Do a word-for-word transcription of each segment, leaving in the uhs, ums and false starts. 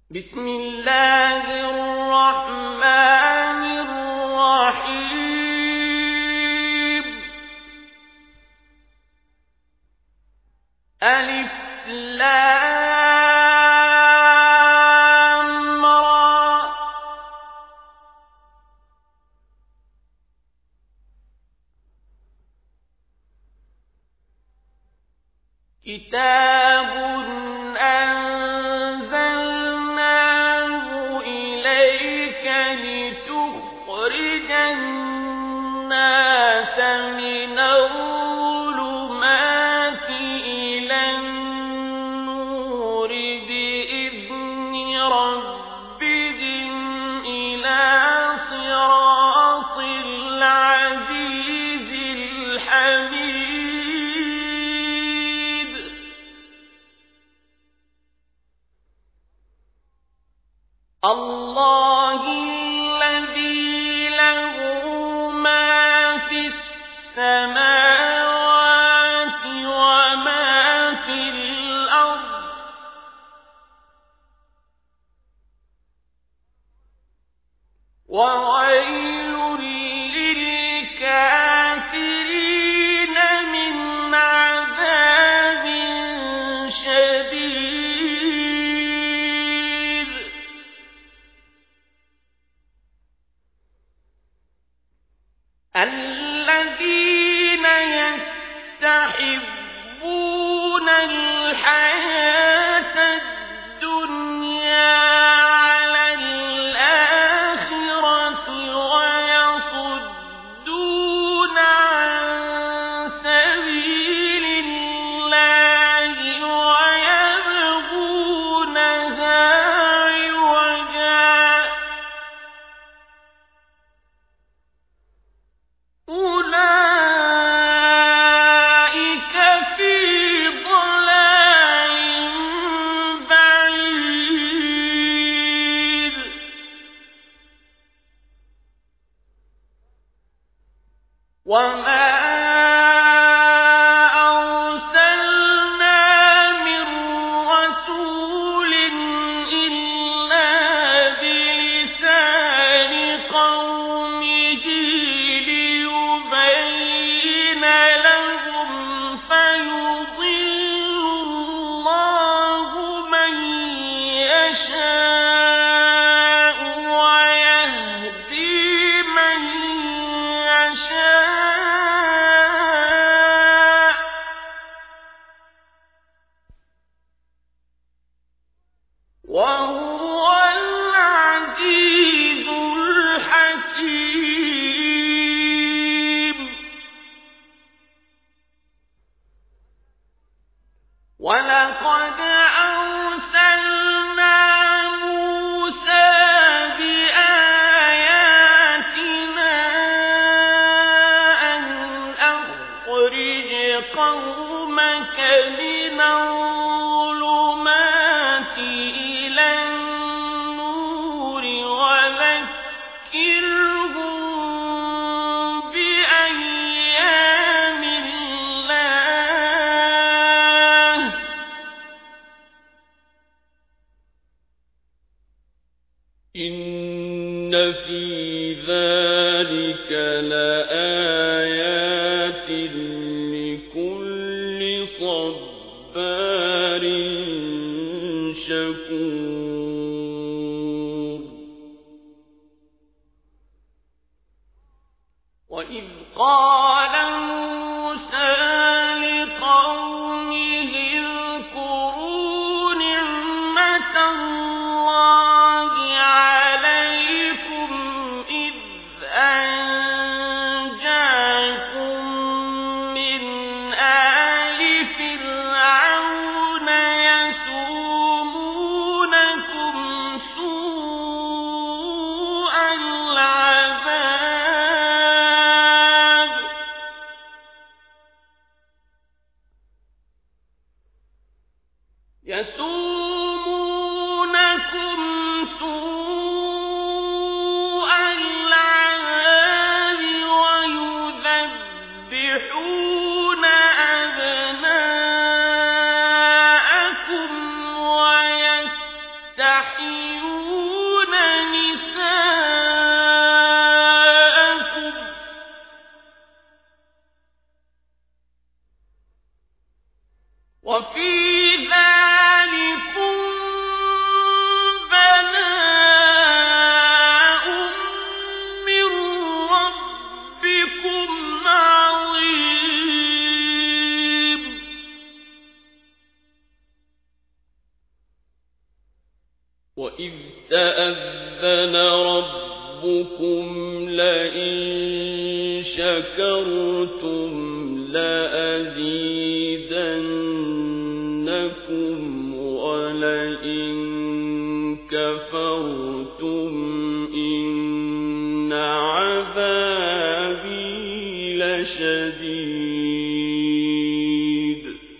بسم الله الرحمن الرحيم. ألف لام را. كتاب أنزلناه إليك لتخرج الناس من الظلمات إلى النور بإذن ربهم إلى صراط العزيز الحميد. الله الذي له ما في السماوات وما في الأرض وويل للكافرين من عذاب شديد. الذين يستحبون الحياة الدنيا على الآخرة ويصدون عن سبيل الله ويبغونها عوجا أولئك في ضلال بعيد. وما أرسلنا من رسول إلا بلسان قومه ليبين لهم فيضل الله من يشاء ويهدي من يشاء وهو العزيز الحكيم. ولقد أرسلنا موسى بآياتنا أن أخرج قومك من الظلمات إلى النور وذكرهم بأيام الله. إن في ذلك لآيات لكل صبار شكور. وإذ قال موسى لقومه اذكروا نعمة الله عليكم إذ أنجاكم من آل فرعون يسومونكم سوء العذاب يسومونكم سوء العذاب ويذبحون أبناءكم ويستحيون تستحيون نساءكم وفي ذلكم بلاء من ربكم عظيم وإذ تأذن ربكم لئن شكرتم لأزيدنكم ولئن كفرتم إن عذابي لشديد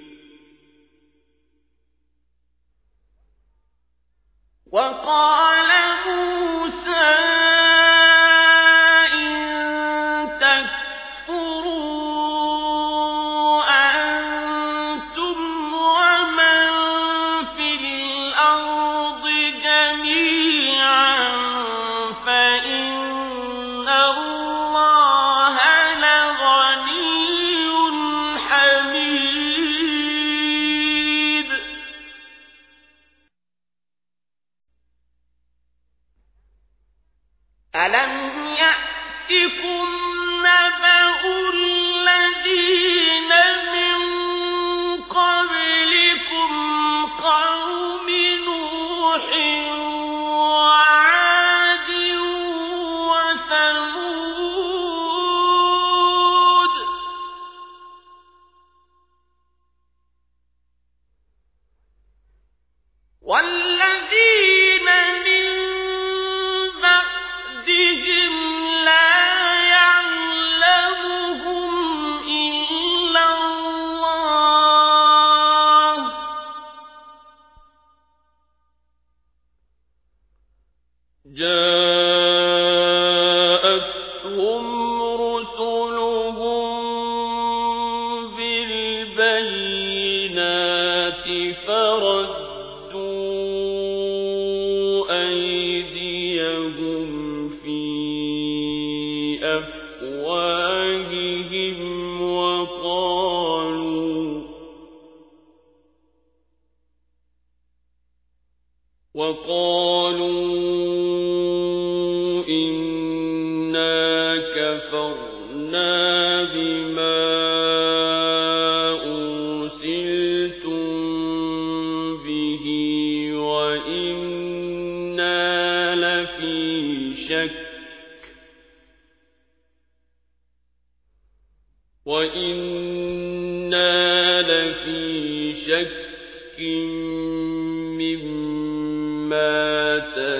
وقال موسى إن تكفروا أنتم ومن في الأرض جميعا فإن الله لغني حميد ألم يأتكم نبأ الذين من قبلكم قوم نوح وعاد وثمود والذين من بعدهم لا يعلمهم إلا الله جاءتهم رسلهم بالبينات فردوا أيديهم في أفواههم وقالوا وقالوا إنا كفرنا بما أرسلتم به وإنا لفي شك وإنا لفي شك مما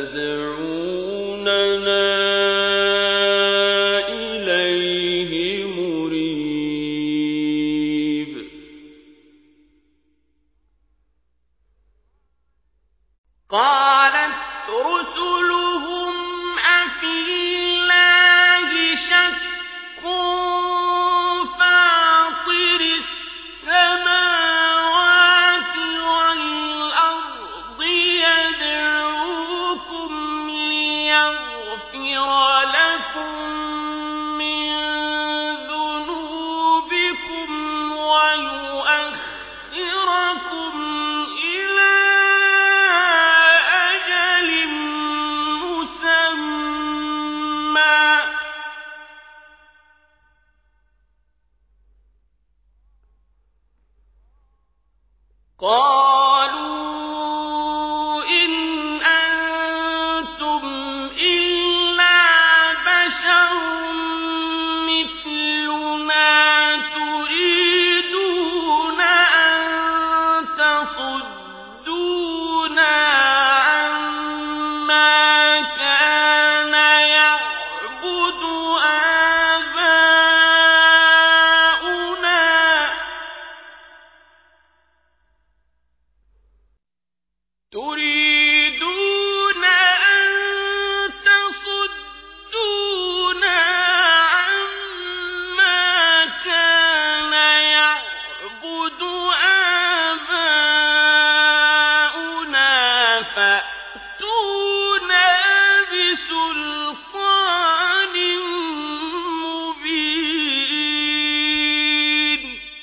تدعوننا إليه مريب قالت رسلهم أفي الله شك فاطر السماوات والأرض يدعوكم ليغفر لكم من ذنوبكم ويؤخركم إلى أجل فَأْتُونَا بِسُلْطَانٍ مُّبِينٍ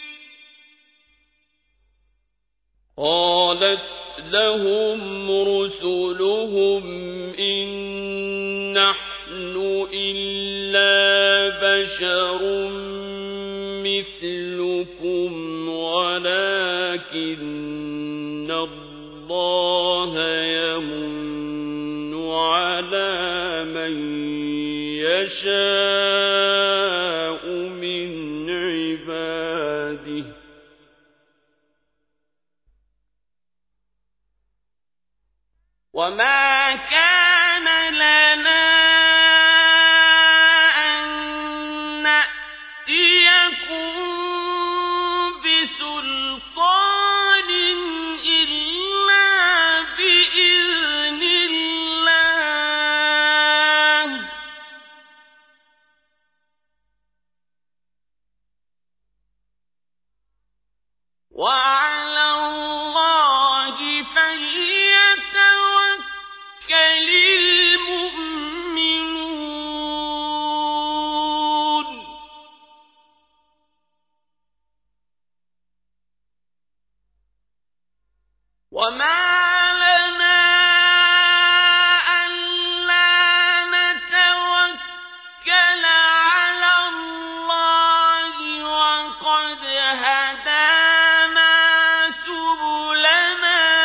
قَالَتْ لَهُمْ رُسُلُهُمْ إِن نَّحْنُ إِلَّا بَشَرٌ مِّثْلُكُمْ وَلَٰكِنَّ اللَّهَ يَمُنُّ عَلَىٰ مَن يَشَاءُ مِنْ عِبَادِهِ وَمَا كَانَ لَنَا أَن نَّأْتِيَكُم بِسُلْطَانٍ إِلَّا بِإِذْنِ اللَّهِ ۚ وَعَلَى اللَّهِ فَلْيَتَوَكَّلِ الْمُؤْمِنُونَ وَمَا لَنَا أَلَّا نَتَوَكَّلَ عَلَى اللَّهِ وَقَدْ هَدَانَا سُبُلَنَا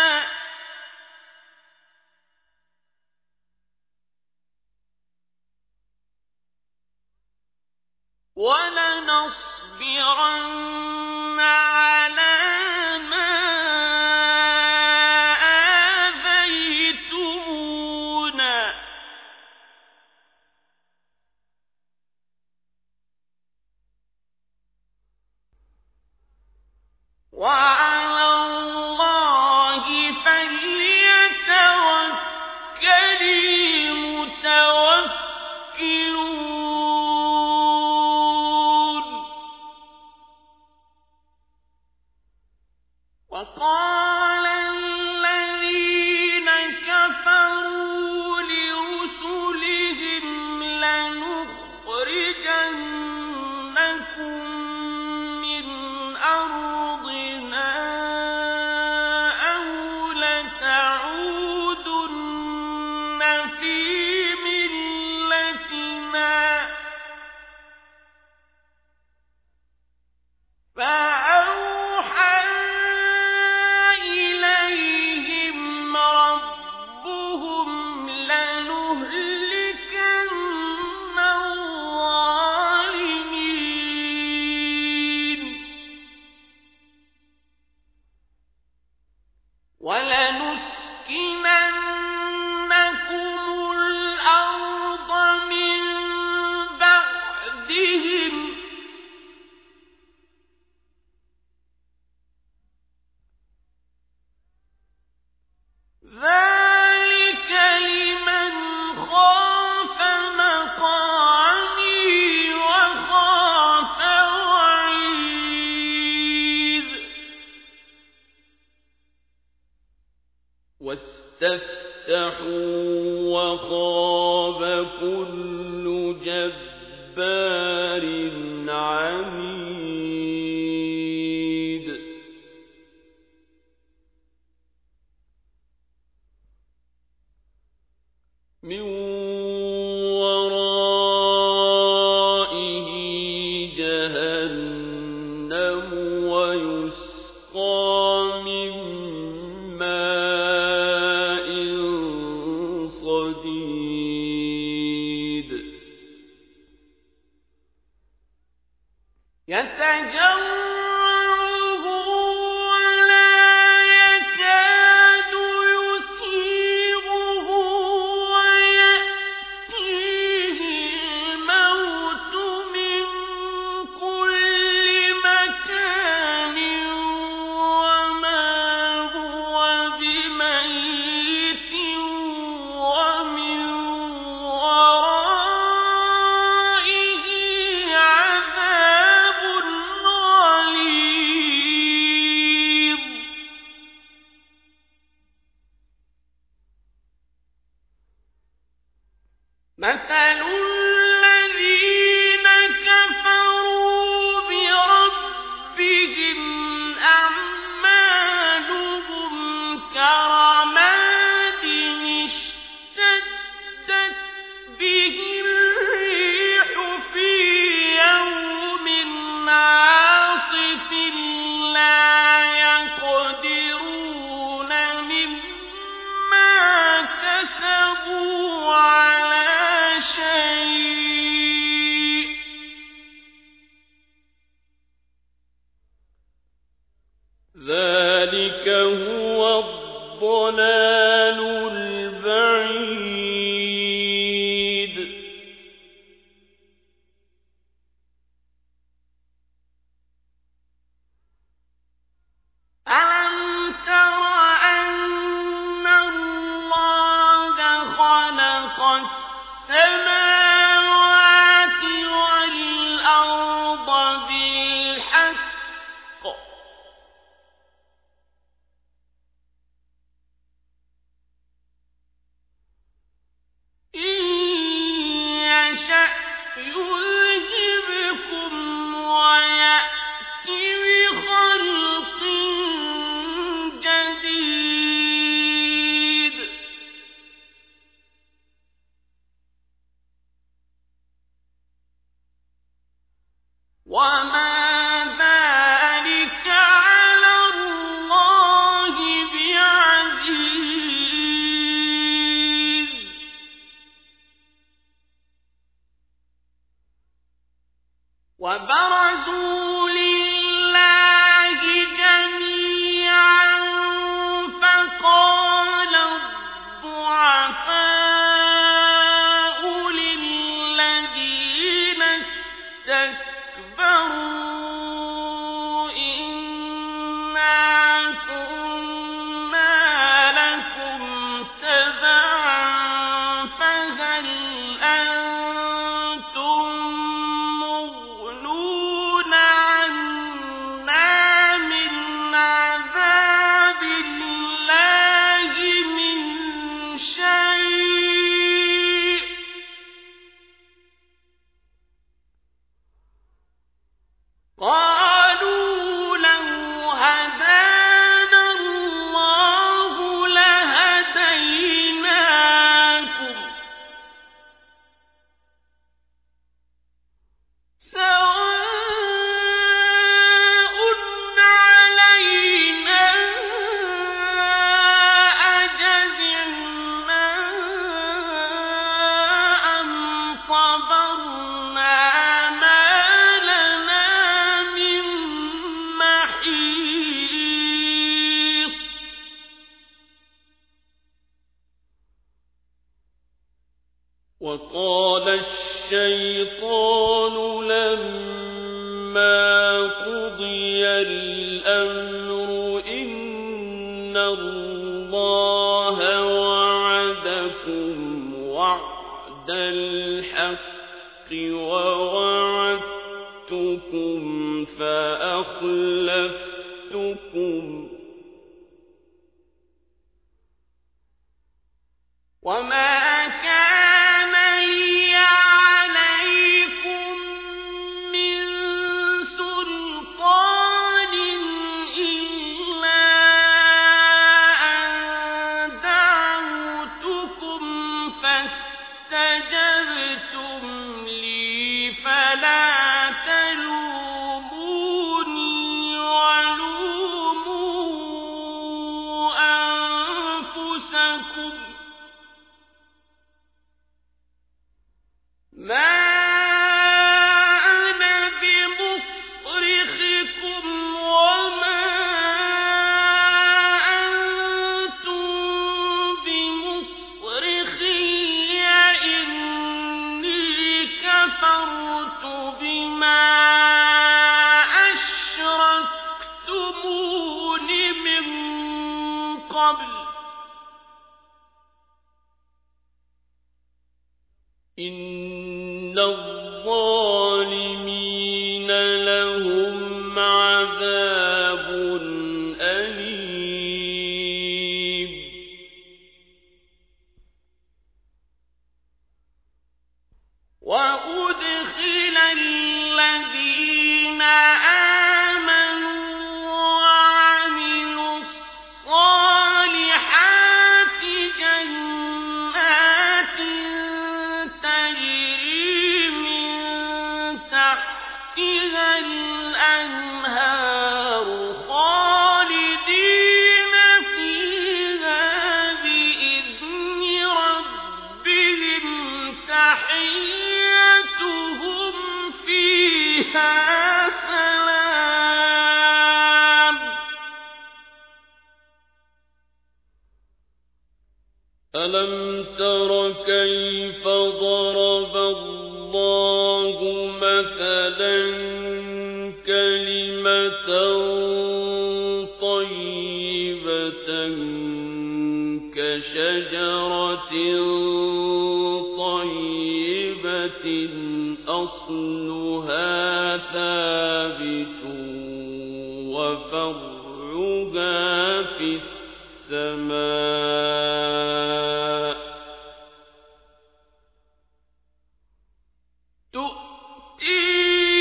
وَلَنَصْبِرَنَّ عَلَىٰ مَا آذَيْتُمُونَا ۚ وَعَلَى اللَّهِ فَلْيَتَوَكَّلِ الْمُتَوَكِّلُونَ وَقَالَ الَّذِينَ كَفَرُوا لِرُسُلِهِمْ لَنُخْرِجَنَّكُم مِّنْ أَرْضِنَا أَوْ لَتَعُودُنَّ فِي مِلَّتِنَا ۖ فَأَوْحَىٰ إِلَيْهِمْ رَبُّهُمْ لَنُهْلِكَنَّ الظَّالِمِينَ وَلَنُسْكِنَنَّكُمُ الْأَرْضَ مِن بَعْدِهِمْ ۚ ذَٰلِكَ لِمَنْ خَافَ مَقَامِي وَخَافَ وَعِيدِ وَاسْتَفْتَحُوا وَخَابَ كُلُّ جَبَّارٍ عَنِيدٍ مِّن وَرَائِهِ جَهَنَّمُ وَيُسْقَىٰ مِن مَّاءٍ صَدِيدٍ يَتَجَرَّعُهُ وَلَا يَكَادُ يُسِيغُهُ وَيَأْتِيهِ الْمَوْتُ مِن كُلِّ مَكَانٍ وَمَا هُوَ بِمَيِّتٍ وَمِن وَرَائِهِ عَذَابٌ مثل الذين كفروا بربهم أعمالهم كرماد اشتدت به الريح في يوم عاصف لا يقدرون مما كسبوا على شيء ذلك هو الضلال البعيد ألم تر أن الله خلق السماوات والأرض بالحق إن يشأ يذهبكم ويأت بخلق جديد وما ذلك على الله بعزيز وبرزوا لله جميعا فقال الضعفاء للذين استكبروا إنا كنا لكم تبعا فهل أنتم مغنون عنا من عذاب الله من شيء قالوا لو هدانا الله لهديناكم سواء علينا أجزعنا أم صبرنا ما لنا من محيص وقال الشيطان لما قضي الأمر إن الله وعدكم وعد الحق ووعدتكم فأخلفتكم وما كان لي عليكم من سلطان إلا أن دعوتكم فاستجبتم لي فلا تلوموني ولوموا أنفسكم ما أنا بمصرخكم وما أنتم بمصرخي إني كفرت بما أشركتمون من قبل إن الظالمين لهم عذاب أليم تر كيف ضرب الله مثلا كلمة طيبة كشجرة طيبة أصلها ثابت وفرعها في السماء تؤتي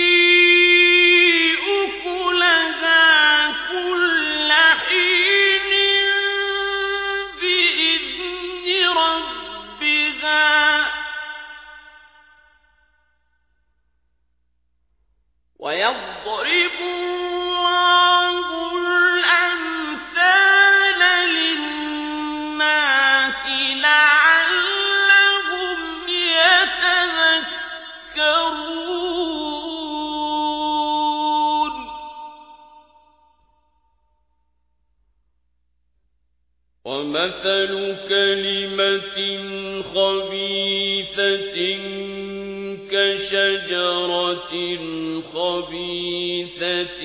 أكلها كل حين بإذن ربها ويضرب الله الأمثال للناس لعلهم يتذكرون ومثل كلمة خبيثة كشجرة خبيثة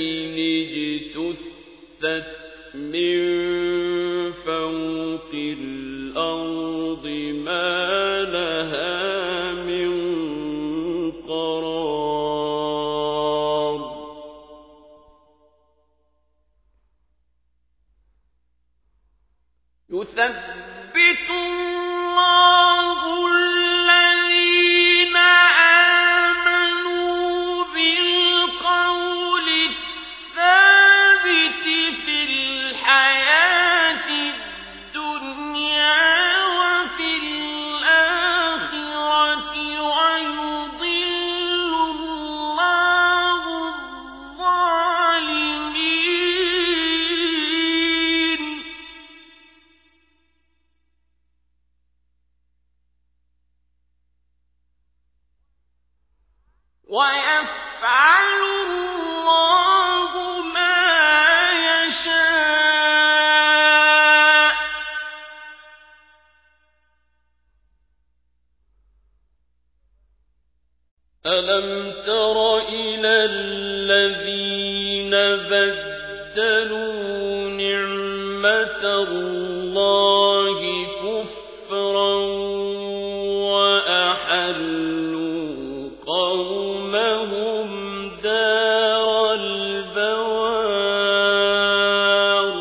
اجتثت من فوق الأرض ما لها من قرار يثبت الله الذين آمنوا بالقول الثابت في الحياة الدنيا وفي الآخرة ويضل الله الظالمين ويفعل الله ما يشاء ألم تر إلى الذين بدلوا نعمة الله كفرا وأحلوا قومهم دار البوار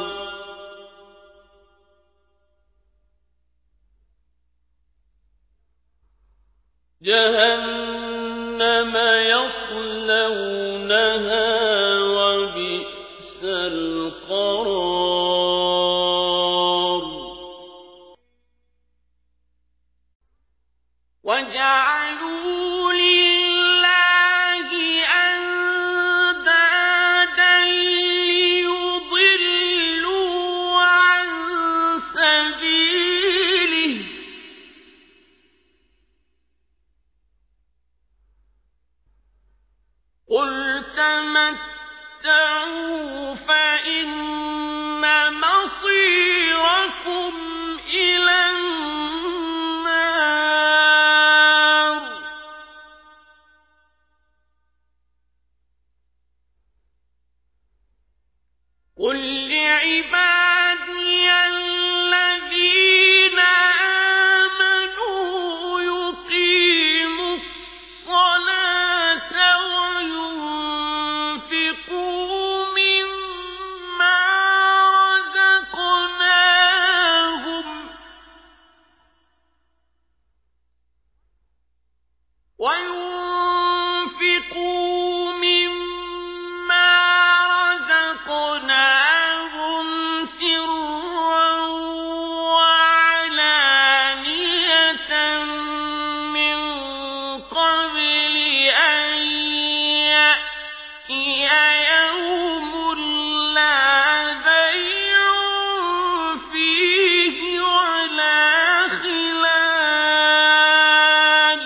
جهنم يصلونها وبئس القرار وجعلوا لله أندادا ليضلوا عن سبيله قل تمتعوا فإن مصيركم إلى النار قل لعبادي الذين آمنوا يقيموا الصلاة وينفقوا مما رزقناهم وينفقوا مما رزقناهم سرا وعلانية من قبل أن يأتي يوم لا بيع فيه ولا خلال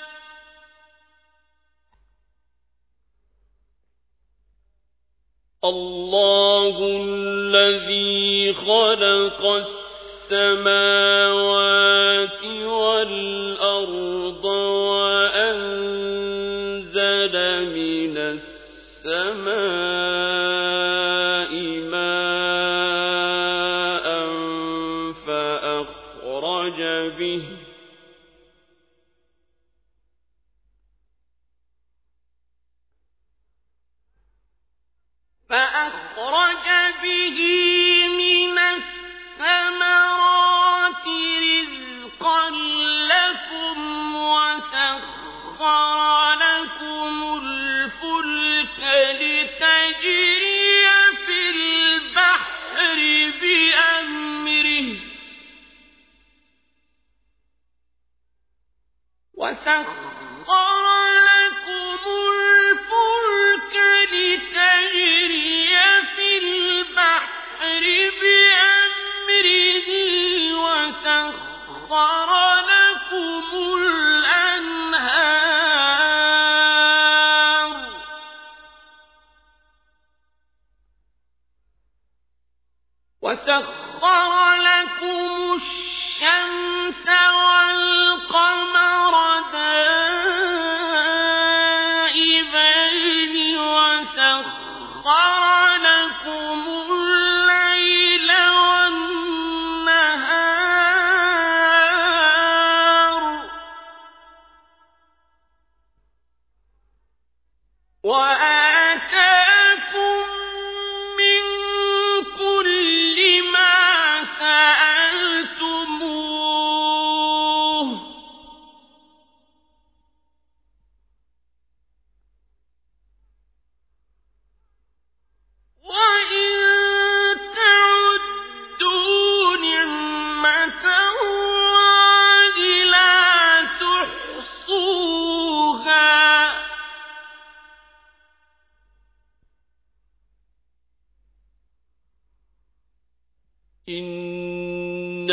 الله الذي خلق السماوات وسخر لكم الفلك لتجري في البحر بأمره وسخر لكم الأنهار وسخر لكم الشمس والقمر دائبين وسخر لكم الليل والنهار وآتاكم من كل ما سألتموه وإن تعدوا نعمة الله لا تحصوها إن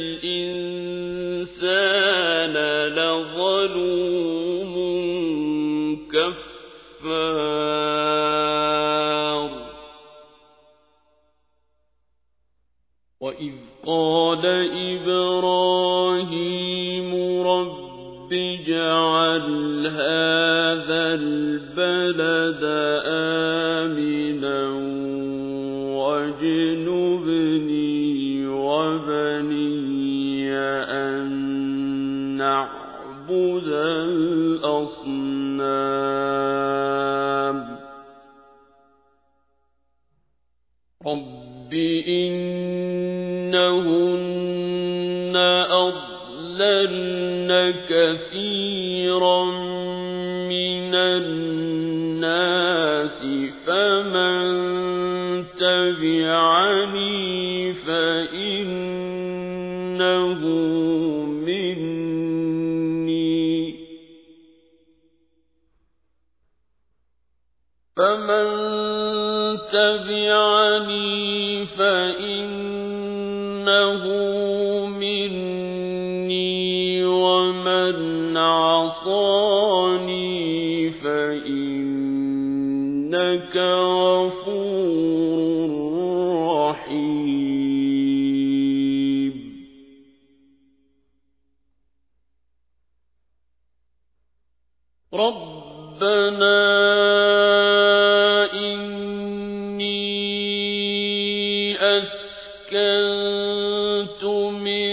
الإنسان لظلوم كفار وإذ قال إبراهيم رب اجعل هذا البلد آمنا واجنبني وبني أن نعبد الأصنام رب إنهن أضللن كثيرا من الناس فمن تبعني فإنه مني فمن تبعني فإنه مني ومن عصاني فإنك غفور رحيم ربنا أسكنت من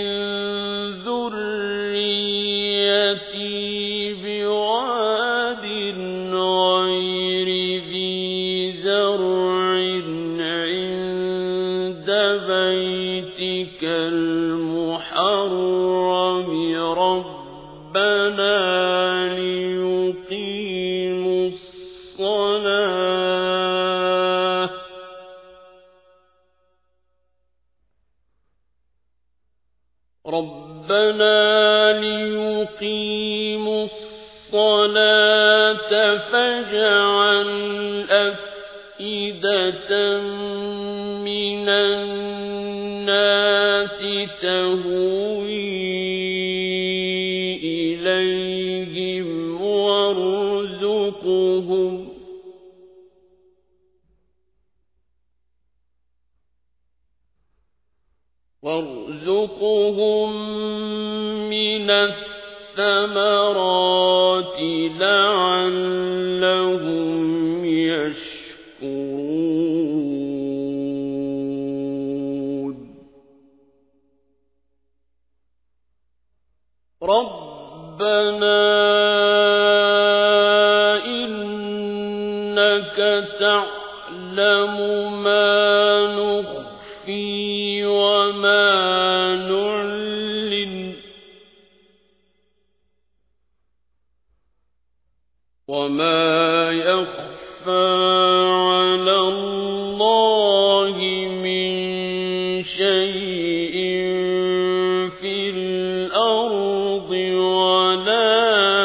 ذريتي بواد غير ذي زرع عند بيتك المحرم ربنا ليقيموا الصلاة ربنا ليقيموا الصلاة فاجعل أفئدة من الناس تهوي إليهم وارزقهم وارزقهم من الثمرات لعلهم يشكرون ربنا إنك تعلم ما نخفي وما نعلن وما يخفى على الله من شيء في الأرض ولا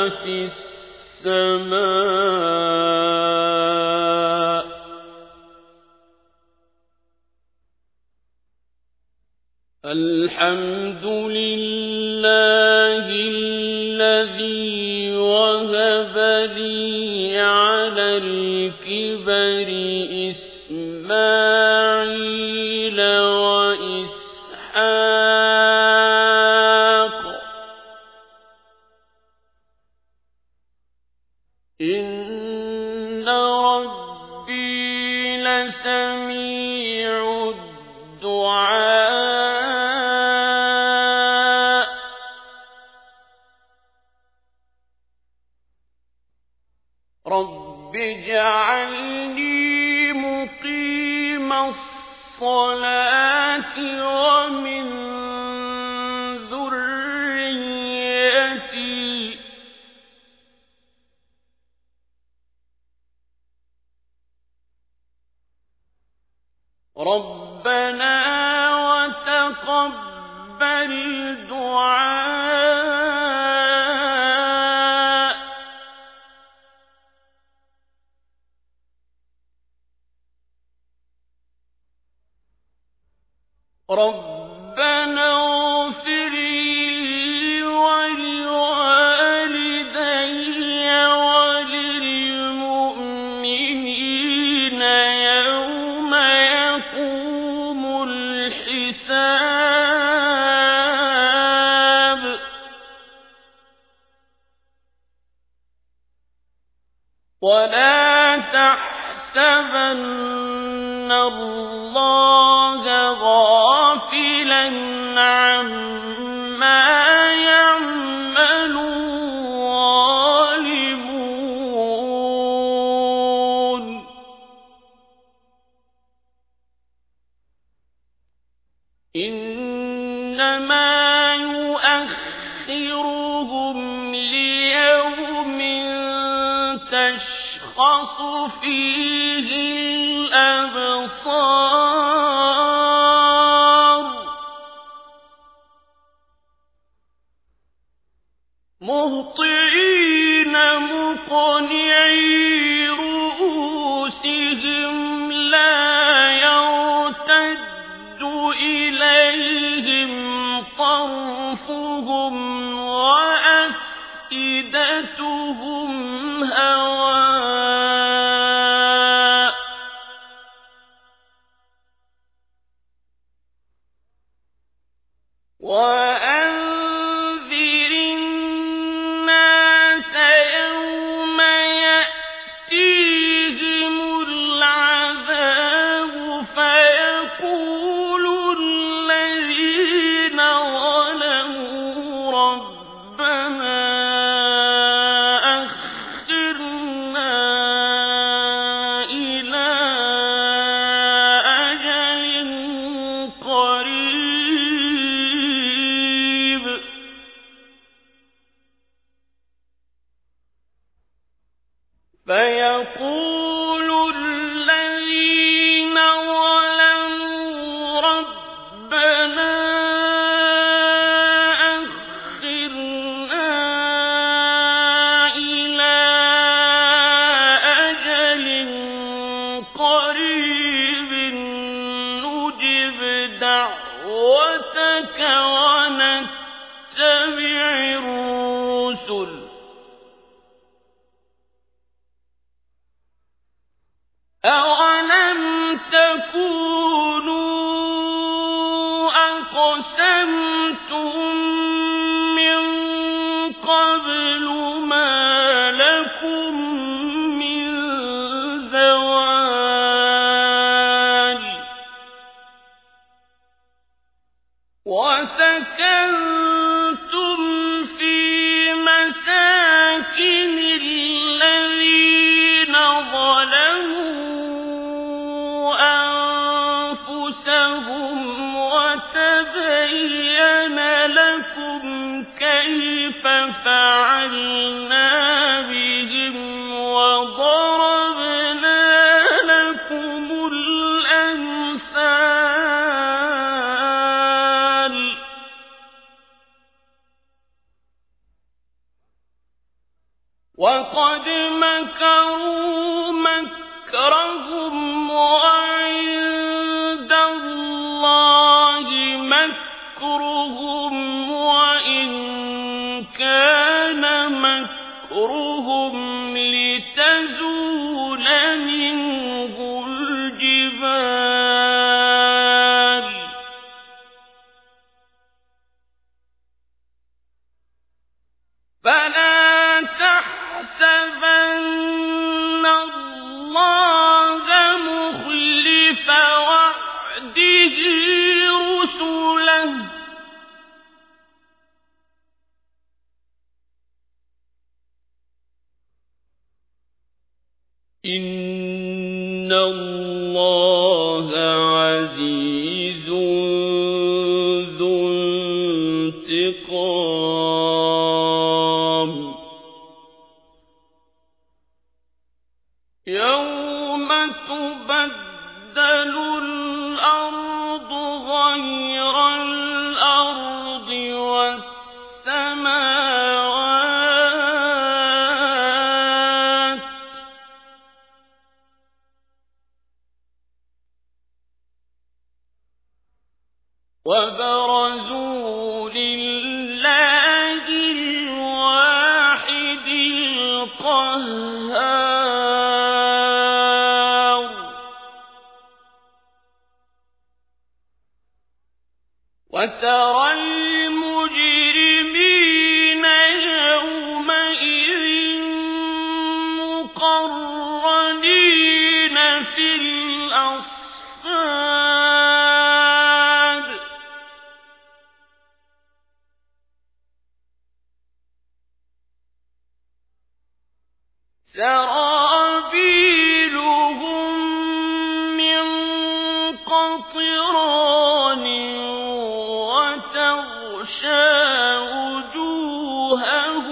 الحمد لله الذي وهب لي على الكبر إسماعيل وإسحاق إن ربي لسميع الدعاء رب اجعلني مقيم الصلاة ومن ذريتي ربنا وتقبل دعاء ربنا اغفر لي ولوالدي وللمؤمنين يوم يقوم الحساب ولا تحسبن الله غافلا عما يعمل الظالمون إنما يؤخرهم ليوم تشخص فيه الأبصار مهطعين مقنعي رؤوسهم لا يرتد إليهم طرفهم وأفئدتهم هواء وأنذر الناس يوم يأتيهم العذاب فيقول الذين ظلموا ربنا أخرنا إلى أجل قريب فيقول الذين ظلموا ربنا أخرنا إلى أجل قريب نجب دعوتك ونتبع الرسل أولم تكونوا أقسمتم من قبل ما لكم من زوال وسكنتم في مساكن الذين ظلموا أنفسهم وتبين لكم كيف فعلنا بهم وضربنا لكم الأمثال وقد مكروا مكرهم وعند الله مكرهم ظهرهم لتزول منه الجبال فلا تحسبن الله مخلف وعده رسله إن الله عزيز ذو انتقام يوم تبدل الأرض غير الأرض والسماوات وبرزوا لله الواحد القهار وترى المجرمين يومئذ مقرنين في الأصفاد سرابيلهم من قطران وتغشى وجوههم